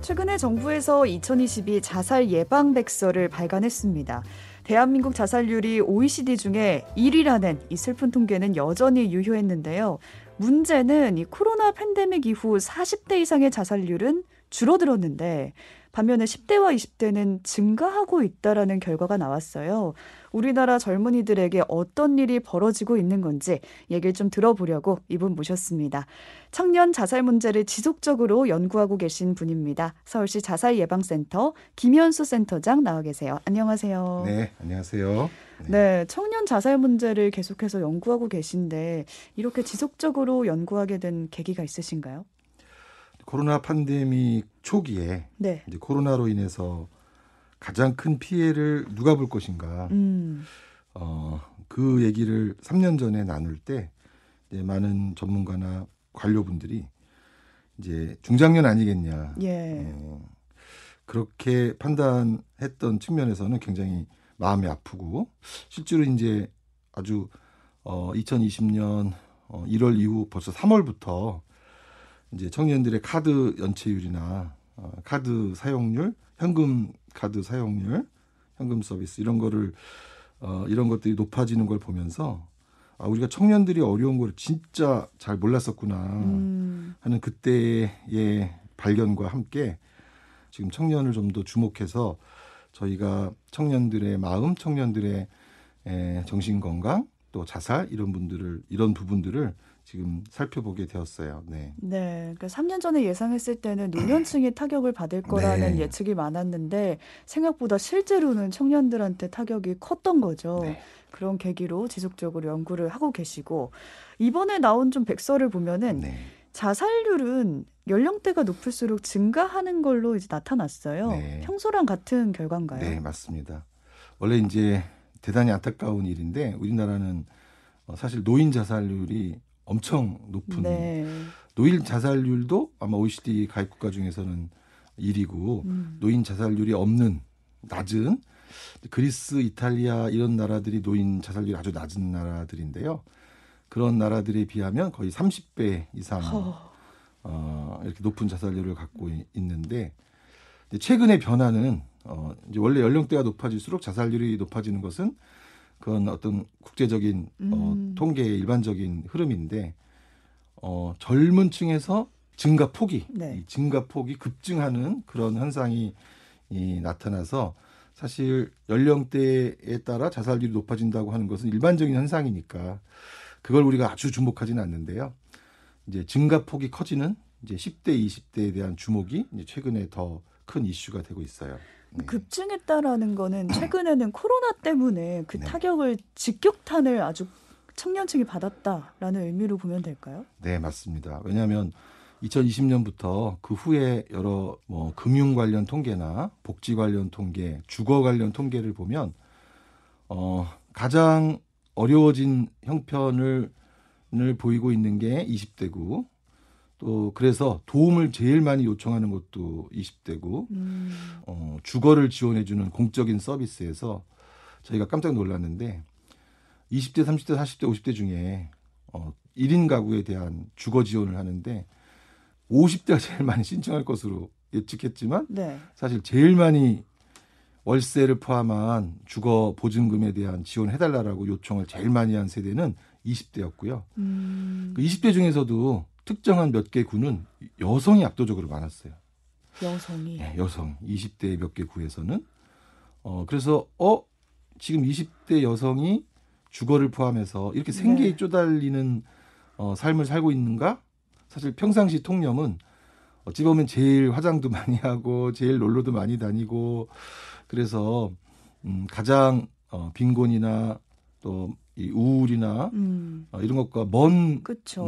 최근에 정부에서 2022 자살 예방 백서를 발간했습니다. 대한민국 자살률이 OECD 중에 1위라는 이 슬픈 통계는 여전히 유효했는데요. 문제는 이 코로나 팬데믹 이후 40대 이상의 자살률은 줄어들었는데 반면에 10대와 20대는 증가하고 있다라는 결과가 나왔어요. 우리나라 젊은이들에게 어떤 일이 벌어지고 있는 건지 얘기를 좀 들어보려고 이분 모셨습니다. 청년 자살 문제를 지속적으로 연구하고 계신 분입니다. 서울시 자살예방센터 김현수 센터장 나와 계세요. 안녕하세요. 네, 안녕하세요. 네, 청년 자살 문제를 계속해서 연구하고 계신데 이렇게 지속적으로 연구하게 된 계기가 있으신가요? 코로나 팬데믹 초기에 네. 이제 코로나로 인해서 가장 큰 피해를 누가 볼 것인가. 그 얘기를 3년 전에 나눌 때 이제 많은 전문가나 관료분들이 이제 중장년 아니겠냐. 예. 그렇게 판단했던 측면에서는 굉장히 마음이 아프고 실제로 이제 아주 2020년 1월 이후 벌써 3월부터 이제 청년들의 카드 연체율이나 카드 사용률, 현금 카드 사용률, 현금 서비스 이런 것들이 높아지는 걸 보면서 우리가 청년들이 어려운 걸 진짜 잘 몰랐었구나 하는 그때의 발견과 함께 지금 청년을 좀 더 주목해서 저희가 청년들의 마음, 청년들의 정신 건강, 또 자살 이런 부분들을 지금 살펴보게 되었어요. 네. 네. 그러니까 3년 전에 예상했을 때는 노년층이 타격을 받을 거라는 네. 예측이 많았는데 생각보다 실제로는 청년들한테 타격이 컸던 거죠. 네. 그런 계기로 지속적으로 연구를 하고 계시고 이번에 나온 좀 백서를 보면은 네. 자살률은 연령대가 높을수록 증가하는 걸로 이제 나타났어요. 네. 평소랑 같은 결과인가요? 네, 맞습니다. 원래 이제 대단히 안타까운 일인데 우리나라는 사실 노인 자살률이 엄청 높은 네. 노인 자살률도 아마 OECD 가입 국가 중에서는 1위고 노인 자살률이 없는 낮은 그리스, 이탈리아 이런 나라들이 노인 자살률이 아주 낮은 나라들인데요. 그런 나라들에 비하면 거의 30배 이상 이렇게 높은 자살률을 갖고 있는데 최근의 변화는 이제 원래 연령대가 높아질수록 자살률이 높아지는 것은 그건 어떤 국제적인 통계의 일반적인 흐름인데 젊은 층에서 증가 폭이 급증하는 그런 현상이 나타나서 사실 연령대에 따라 자살률이 높아진다고 하는 것은 일반적인 현상이니까 그걸 우리가 아주 주목하지는 않는데요. 이제 증가 폭이 커지는 이제 10대, 20대에 대한 주목이 이제 최근에 더 큰 이슈가 되고 있어요. 네. 급증했다라는 거는 최근에는 코로나 때문에 그 네. 타격을 직격탄을 아주 청년층이 받았다라는 의미로 보면 될까요? 네, 맞습니다. 왜냐하면 2020년부터 그 후에 여러 금융 관련 통계나 복지 관련 통계, 주거 관련 통계를 보면 가장 어려워진 형편을 보이고 있는 게 20대고 또 그래서 도움을 제일 많이 요청하는 것도 20대고 주거를 지원해주는 공적인 서비스에서 저희가 깜짝 놀랐는데 20대, 30대, 40대, 50대 중에 1인 가구에 대한 주거 지원을 하는데 50대가 제일 많이 신청할 것으로 예측했지만 네. 사실 제일 많이 월세를 포함한 주거 보증금에 대한 지원해달라고 요청을 제일 많이 한 세대는 20대였고요. 그 20대 중에서도 특정한 몇 개 구는 여성이 압도적으로 많았어요. 여성이? 네, 여성. 20대 몇 개 구에서는. 그래서 지금 20대 여성이 주거를 포함해서 이렇게 생계에 쪼달리는 삶을 살고 있는가? 사실 평상시 통념은 어찌 보면 제일 화장도 많이 하고 제일 놀러도 많이 다니고 그래서 가장 빈곤이나 또 이 우울이나 이런 것과 먼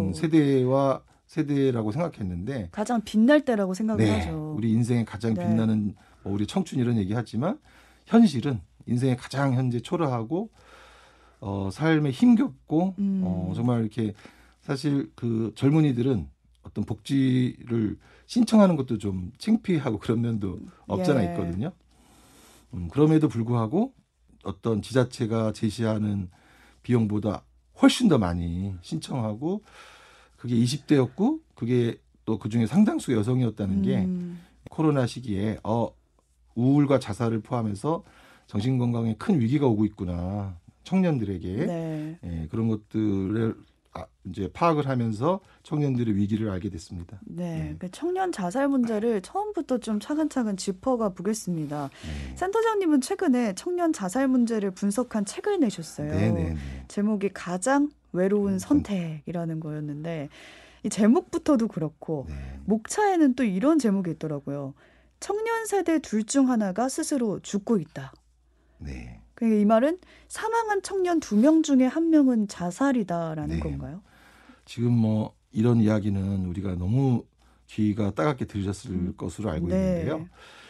세대라고 생각했는데 가장 빛날 때라고 생각을 하죠. 우리 인생에 가장 빛나는 우리 청춘 이런 얘기하지만 현실은 인생에 가장 현재 초라하고 삶에 힘겹고 정말 이렇게 사실 그 젊은이들은 어떤 복지를 신청하는 것도 좀 창피하고 그런 면도 없잖아 있거든요. 그럼에도 불구하고 어떤 지자체가 제시하는 비용보다 훨씬 더 많이 신청하고 그게 20대였고 그게 또 그중에 상당수 여성이었다는 게 코로나 시기에 우울과 자살을 포함해서 정신건강에 큰 위기가 오고 있구나. 청년들에게 네. 예, 그런 것들을 이제 파악을 하면서 청년들의 위기를 알게 됐습니다. 네, 그 청년 자살 문제를 처음부터 좀 차근차근 짚어가 보겠습니다. 네. 센터장님은 최근에 청년 자살 문제를 분석한 책을 내셨어요. 네네네. 제목이 가장 외로운 선택이라는 거였는데 이 제목부터도 그렇고 네. 목차에는 또 이런 제목이 있더라고요. 청년 세대 둘 중 하나가 스스로 죽고 있다. 네. 그러니까 이 말은 사망한 청년 2명 중에 1명은 자살이다라는 네. 건가요? 지금 뭐 이런 이야기는 우리가 너무 귀가 따갑게 들으셨을 것으로 알고 네. 있는데요.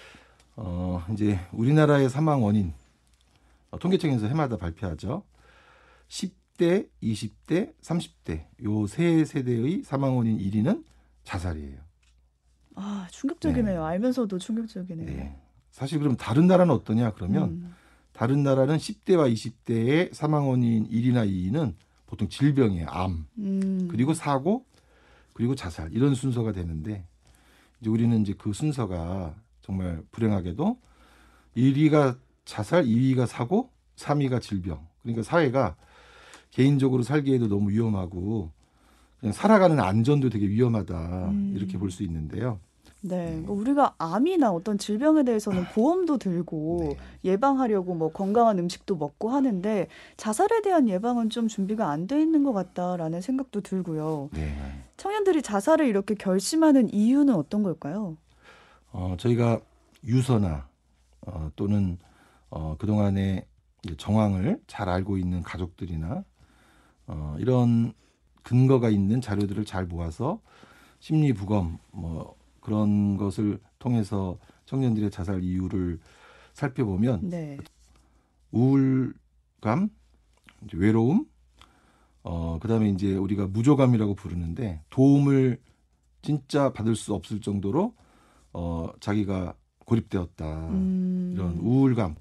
이제 우리나라의 사망 원인 통계청에서 해마다 발표하죠. 10대, 20대, 30대 요 세 세대의 사망 원인 1위는 자살이에요. 아, 충격적이네요. 네. 알면서도 충격적이네요. 네. 사실 그럼 다른 나라는 어떠냐 그러면 다른 나라는 10대와 20대의 사망 원인 1위나 2위는 보통 질병이에요. 암, 그리고 사고, 그리고 자살 이런 순서가 되는데 이제 우리는 이제 그 순서가 정말 불행하게도 1위가 자살, 2위가 사고, 3위가 질병. 그러니까 사회가 개인적으로 살기에도 너무 위험하고 그냥 살아가는 안전도 되게 위험하다 이렇게 볼 수 있는데요. 네, 그러니까 우리가 암이나 어떤 질병에 대해서는 보험도 들고 예방하려고 뭐 건강한 음식도 먹고 하는데 자살에 대한 예방은 좀 준비가 안 돼 있는 것 같다라는 생각도 들고요. 네. 청년들이 자살을 이렇게 결심하는 이유는 어떤 걸까요? 저희가 유서나 또는 그동안의 이제 정황을 잘 알고 있는 가족들이나 이런 근거가 있는 자료들을 잘 모아서 심리부검 뭐 그런 것을 통해서 청년들의 자살 이유를 살펴보면 네. 우울감, 이제 외로움, 그다음에 이제 우리가 무조감이라고 부르는데 도움을 진짜 받을 수 없을 정도로 자기가 고립되었다. 이런 우울감.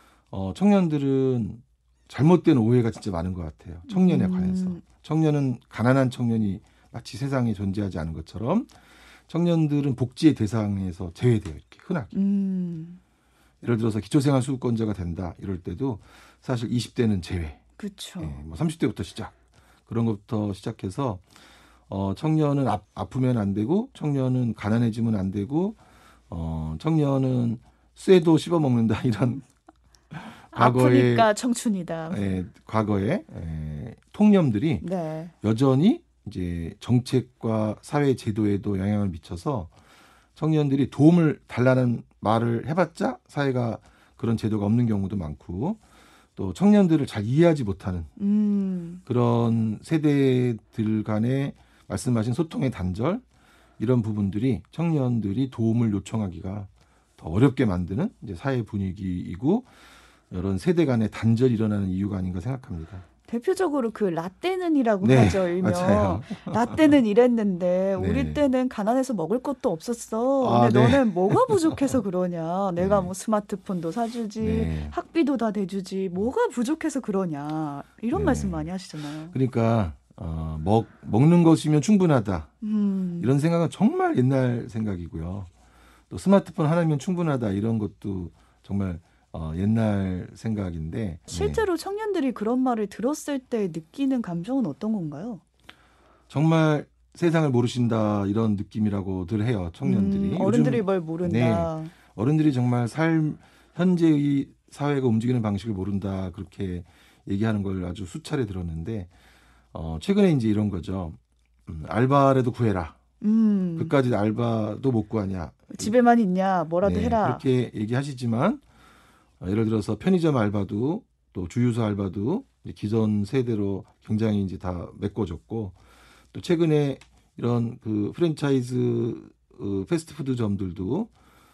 청년들은 잘못된 오해가 진짜 많은 것 같아요. 청년에 관해서. 청년은 가난한 청년이 마치 세상에 존재하지 않은 것처럼 청년들은 복지의 대상에서 제외돼요. 이렇게 흔하게. 예를 들어서 기초생활수급권자가 된다. 이럴 때도 사실 20대는 제외. 그렇죠. 뭐 30대부터 시작. 그런 것부터 시작해서 청년은 아프면 안 되고 청년은 가난해지면 안 되고 청년은 쇠도 씹어 먹는다. 이런 아프니까 청춘이다. 과거의 통념들이 네. 여전히 이제 정책과 사회 제도에도 영향을 미쳐서 청년들이 도움을 달라는 말을 해봤자 사회가 그런 제도가 없는 경우도 많고 또 청년들을 잘 이해하지 못하는 그런 세대들 간의 말씀하신 소통의 단절 이런 부분들이 청년들이 도움을 요청하기가 더 어렵게 만드는 이제 사회 분위기이고 이런 세대 간의 단절이 일어나는 이유가 아닌가 생각합니다. 대표적으로 그 라떼는이라고 네, 하죠. 일명. 맞아요. 라떼는 이랬는데 네. 우리 때는 가난해서 먹을 것도 없었어. 근데 네. 너는 뭐가 부족해서 그러냐. 내가 네. 뭐 스마트폰도 사주지. 네. 학비도 다 대주지. 뭐가 부족해서 그러냐. 이런 네. 말씀 많이 하시잖아요. 그러니까 먹는 것이면 충분하다. 이런 생각은 정말 옛날 생각이고요. 또 스마트폰 하나면 충분하다. 이런 것도 정말 옛날 생각인데 실제로 청년들이 그런 말을 들었을 때 느끼는 감정은 어떤 건가요? 정말 세상을 모르신다 이런 느낌이라고들 해요. 청년들이. 어른들이 요즘, 뭘 모른다. 네, 어른들이 정말 현재의 사회가 움직이는 방식을 모른다 그렇게 얘기하는 걸 아주 수차례 들었는데 최근에 이제 이런 거죠. 알바라도 구해라. 그까지 알바도 못 구하냐. 집에만 있냐. 뭐라도 해라. 그렇게 얘기하시지만 예를 들어서 편의점 알바도 또 주유소 알바도 기존 세대로 굉장히 이제 다 메꿔졌고 또 최근에 이런 그 프랜차이즈 패스트푸드점들도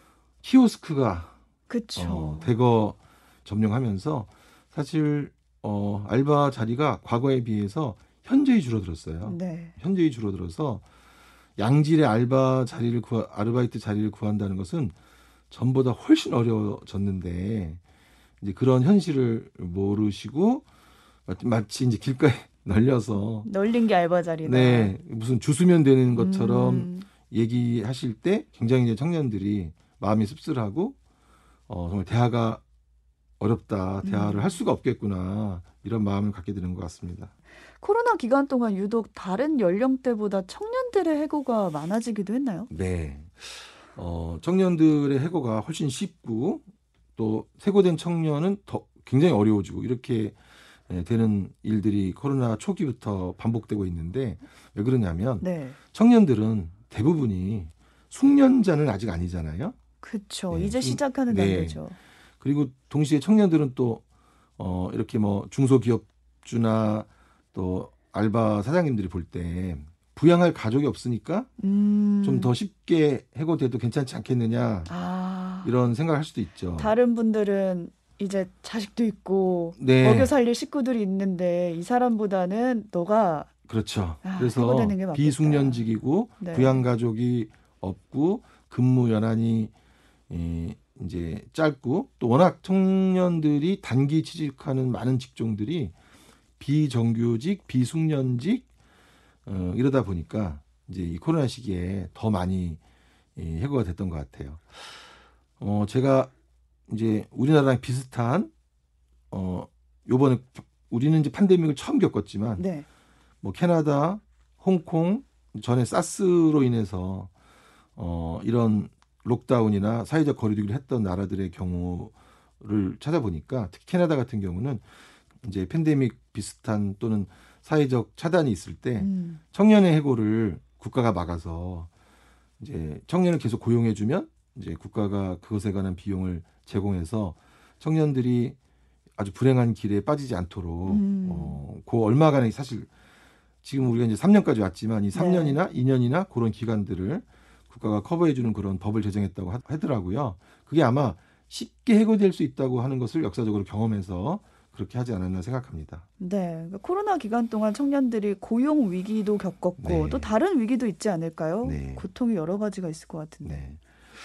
키오스크가 그렇죠. 대거 점령하면서 사실 알바 자리가 과거에 비해서 현저히 줄어들었어요. 네. 현저히 줄어들어서 양질의 아르바이트 자리를 구한다는 것은 전보다 훨씬 어려워졌는데 이제 그런 현실을 모르시고 마치 이제 길가에 널린 게 알바 자리다. 네, 무슨 주스면 되는 것처럼 얘기하실 때 굉장히 이제 청년들이 마음이 씁쓸하고 정말 대화가 어렵다, 대화를 할 수가 없겠구나 이런 마음을 갖게 되는 것 같습니다. 코로나 기간 동안 유독 다른 연령대보다 청년들의 해고가 많아지기도 했나요? 네. 청년들의 해고가 훨씬 쉽고 또 해고된 청년은 더 굉장히 어려워지고 이렇게 되는 일들이 코로나 초기부터 반복되고 있는데 왜 그러냐면 네. 청년들은 대부분이 숙련자는 아직 아니잖아요. 그렇죠. 네, 이제 시작하는 단계죠. 그리고 동시에 청년들은 또 이렇게 뭐 중소기업주나 또 알바 사장님들이 볼 때 부양할 가족이 없으니까 좀 더 쉽게 해고돼도 괜찮지 않겠느냐 이런 생각을 할 수도 있죠. 다른 분들은 이제 자식도 있고 네. 먹여 살릴 식구들이 있는데 이 사람보다는 너가 그렇죠. 그래서 해고되는 게 맞겠다. 비숙련직이고 네. 부양 가족이 없고 근무 연한이 이제 짧고 또 워낙 청년들이 단기 취직하는 많은 직종들이 비정규직, 비숙련직 이러다 보니까 이제 이 코로나 시기에 더 많이 해고가 됐던 것 같아요. 제가 이제 우리나라랑 비슷한 요번에 우리는 이제 팬데믹을 처음 겪었지만 네. 뭐 캐나다, 홍콩 전에 사스로 인해서 이런 록다운이나 사회적 거리두기를 했던 나라들의 경우를 찾아보니까 특히 캐나다 같은 경우는 이제 팬데믹 비슷한 또는 사회적 차단이 있을 때 청년의 해고를 국가가 막아서 이제 청년을 계속 고용해주면 이제 국가가 그것에 관한 비용을 제공해서 청년들이 아주 불행한 길에 빠지지 않도록 그 얼마간의 사실 지금 우리가 이제 3년까지 왔지만 이 3년이나 2년이나 그런 기간들을 국가가 커버해주는 그런 법을 제정했다고 하더라고요. 그게 아마 쉽게 해고될 수 있다고 하는 것을 역사적으로 경험해서 그렇게 하지 않았나 생각합니다. 네, 그러니까 코로나 기간 동안 청년들이 고용 위기도 겪었고 네. 또 다른 위기도 있지 않을까요? 네. 고통이 여러 가지가 있을 것 같은데. 네.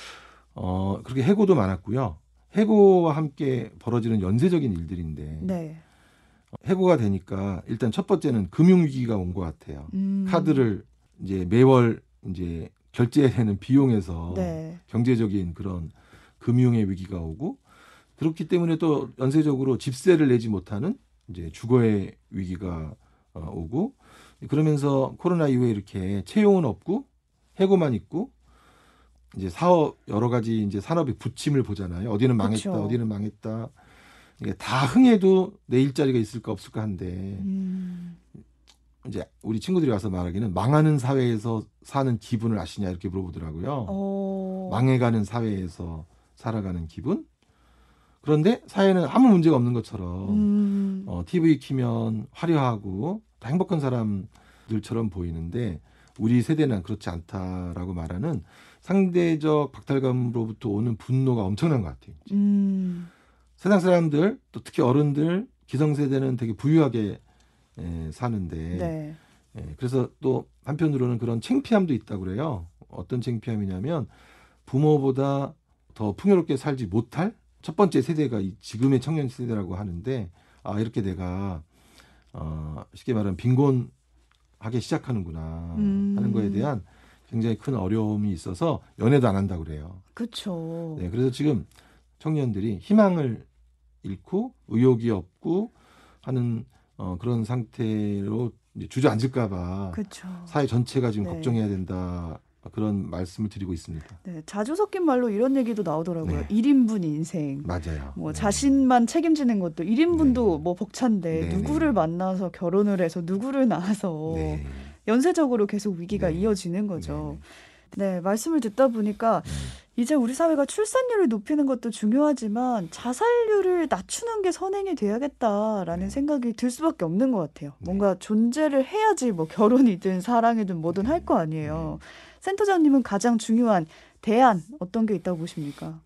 그렇게 해고도 많았고요. 해고와 함께 벌어지는 연쇄적인 일들인데 네. 해고가 되니까 일단 첫 번째는 금융 위기가 온 것 같아요. 카드를 이제 매월 이제 결제되는 비용에서 네. 경제적인 그런 금융의 위기가 오고 그렇기 때문에 또 연쇄적으로 집세를 내지 못하는 이제 주거의 위기가 오고 그러면서 코로나 이후에 이렇게 채용은 없고 해고만 있고 이제 사업 여러 가지 이제 산업의 부침을 보잖아요. 어디는 망했다, 그쵸. 어디는 망했다. 이게 다 흥해도 내 일자리가 있을까 없을까 한데 이제 우리 친구들이 와서 말하기는 망하는 사회에서 사는 기분을 아시냐 이렇게 물어보더라고요. 망해가는 사회에서 살아가는 기분? 그런데 사회는 아무 문제가 없는 것처럼 TV 키면 화려하고 다 행복한 사람들처럼 보이는데 우리 세대는 그렇지 않다라고 말하는 상대적 박탈감으로부터 오는 분노가 엄청난 것 같아요. 세상 사람들 또 특히 어른들 기성세대는 되게 부유하게 사는데 네. 그래서 또 한편으로는 그런 창피함도 있다고 그래요. 어떤 창피함이냐면 부모보다 더 풍요롭게 살지 못할 첫 번째 세대가 이 지금의 청년 세대라고 하는데 이렇게 내가 쉽게 말하면 빈곤하게 시작하는구나 하는 거에 대한 굉장히 큰 어려움이 있어서 연애도 안 한다고 그래요. 그렇죠. 네, 그래서 지금 청년들이 희망을 잃고 의욕이 없고 하는 그런 상태로 이제 주저앉을까봐 그렇죠. 사회 전체가 지금 네. 걱정해야 된다 그런 말씀을 드리고 있습니다. 네, 자주 섞인 말로 이런 얘기도 나오더라고요. 네. 1인분 인생. 맞아요. 뭐 자신만 책임지는 것도 1인분도 네. 뭐 벅찬데 네, 누구를 네. 만나서 결혼을 해서 누구를 낳아서 네. 연쇄적으로 계속 위기가 네. 이어지는 거죠. 네, 말씀을 듣다 보니까 이제 우리 사회가 출산율을 높이는 것도 중요하지만 자살률을 낮추는 게 선행이 돼야겠다라는 생각이 들 수밖에 없는 것 같아요. 뭔가 존재를 해야지 뭐 결혼이든 사랑이든 뭐든 할 거 아니에요. 센터장님은 가장 중요한 대안 어떤 게 있다고 보십니까?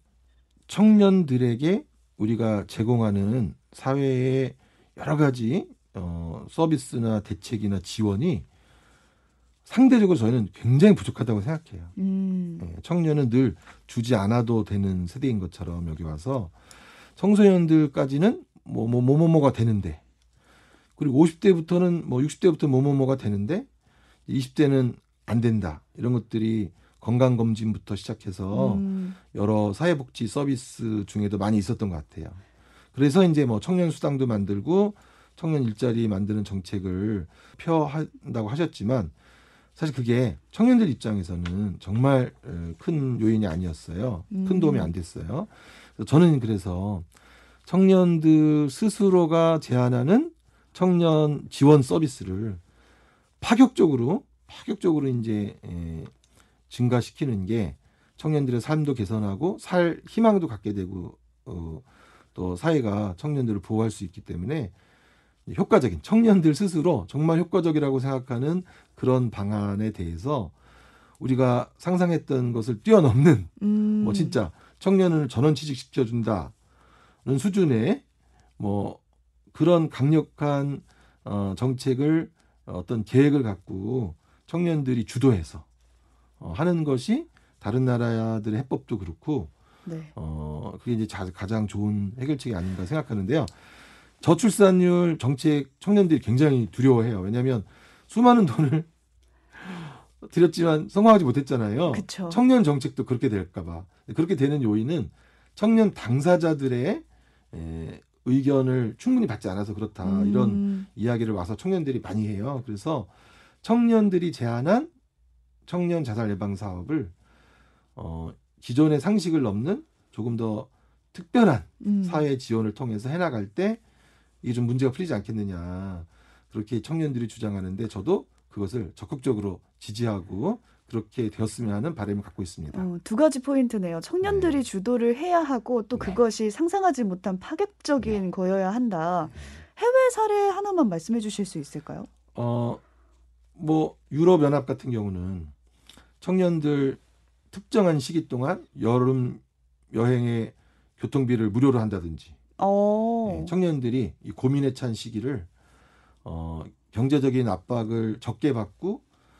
청년들에게 우리가 제공하는 사회의 여러 가지 서비스나 대책이나 지원이 상대적으로 저희는 굉장히 부족하다고 생각해요. 청년은 늘 주지 않아도 되는 세대인 것처럼 여기 와서 청소년들까지는 뭐가 되는데 그리고 50대부터는 60대부터 뭐가 되는데 20대는 안 된다. 이런 것들이 건강검진부터 시작해서 여러 사회복지 서비스 중에도 많이 있었던 것 같아요. 그래서 이제 뭐 청년 수당도 만들고 청년 일자리 만드는 정책을 펴한다고 하셨지만 사실 그게 청년들 입장에서는 정말 큰 요인이 아니었어요. 큰 도움이 안 됐어요. 저는 그래서 청년들 스스로가 제안하는 청년 지원 서비스를 파격적으로 이제 증가시키는 게 청년들의 삶도 개선하고 살 희망도 갖게 되고 또 사회가 청년들을 보호할 수 있기 때문에 효과적인 청년들 스스로 정말 효과적이라고 생각하는 그런 방안에 대해서 우리가 상상했던 것을 뛰어넘는 뭐 진짜 청년을 전원 취직시켜준다는 수준의 뭐 그런 강력한 정책을 어떤 계획을 갖고 청년들이 주도해서 하는 것이 다른 나라들의 해법도 그렇고 네. 그게 이제 가장 좋은 해결책이 아닌가 생각하는데요. 저출산율 정책 청년들이 굉장히 두려워해요. 왜냐하면 수많은 돈을 들였지만 성공하지 못했잖아요. 그쵸. 청년 정책도 그렇게 될까 봐. 그렇게 되는 요인은 청년 당사자들의 의견을 충분히 받지 않아서 그렇다. 이런 이야기를 와서 청년들이 많이 해요. 그래서 청년들이 제안한 청년 자살 예방 사업을 기존의 상식을 넘는 조금 더 특별한 사회 지원을 통해서 해나갈 때 이게 좀 문제가 풀리지 않겠느냐. 그렇게 청년들이 주장하는데 저도 그것을 적극적으로 지지하고 그렇게 되었으면 하는 바람을 갖고 있습니다. 두 가지 포인트네요. 청년들이 주도를 해야 하고 또 그것이 상상하지 못한 파격적인 거여야 한다. 해외 사례 하나만 말씀해 주실 수 있을까요? 뭐 유럽연합 같은 경우는 청년들 특정한 시기 동안 여름 여행의 교통비를 무료로 한다든지 청년들이 이 고민에 찬 시기를 경제적인 압박을 적게 받고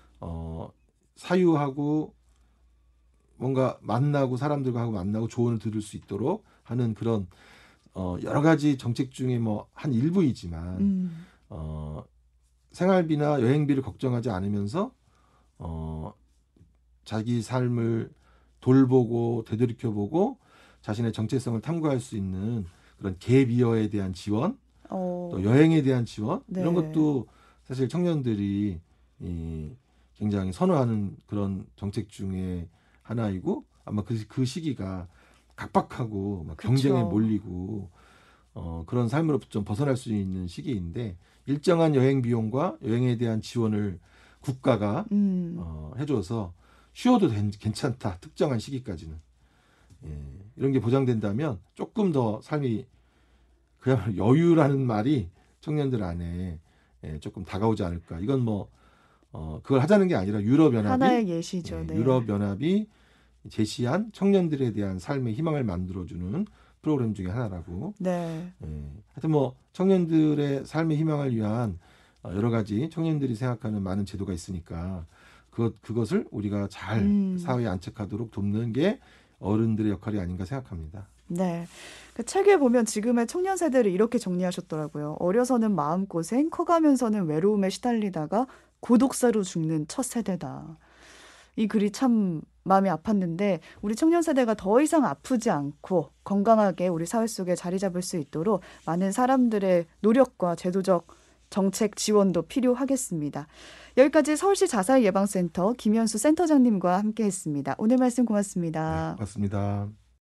사유하고 뭔가 만나고 사람들과 하고 만나고 조언을 들을 수 있도록 하는 그런 여러 가지 정책 중에 뭐 한 일부이지만 생활비나 여행비를 걱정하지 않으면서 자기 삶을 돌보고 되돌이켜보고 자신의 정체성을 탐구할 수 있는 그런 갭이어에 대한 지원, 또 여행에 대한 지원 이런 것도 사실 청년들이 굉장히 선호하는 그런 정책 중에 하나이고 아마 그 시기가 각박하고 막 경쟁에 몰리고 그런 삶으로 좀 벗어날 수 있는 시기인데 일정한 여행 비용과 여행에 대한 지원을 국가가 해줘서 쉬어도 괜찮다. 특정한 시기까지는. 이런 게 보장된다면 조금 더 삶이 그야말로 여유라는 말이 청년들 안에 조금 다가오지 않을까. 이건 뭐 그걸 하자는 게 아니라 유럽연합이 하나의 예시죠. 네. 유럽연합이 제시한 청년들에 대한 삶의 희망을 만들어주는 프로그램 중에 하나라고. 네. 하여튼 뭐 청년들의 삶의 희망을 위한 여러 가지 청년들이 생각하는 많은 제도가 있으니까 그것을 우리가 잘 사회에 안착하도록 돕는 게 어른들의 역할이 아닌가 생각합니다. 네. 그 책에 보면 지금의 청년 세대를 이렇게 정리하셨더라고요. 어려서는 마음고생, 커가면서는 외로움에 시달리다가 고독사로 죽는 첫 세대다. 이 글이 참 마음이 아팠는데 우리 청년 세대가 더 이상 아프지 않고 건강하게 우리 사회 속에 자리 잡을 수 있도록 많은 사람들의 노력과 제도적 정책 지원도 필요하겠습니다. 여기까지 서울시 자살예방센터 김현수 센터장님과 함께했습니다. 오늘 말씀 고맙습니다. 네, 고맙습니다.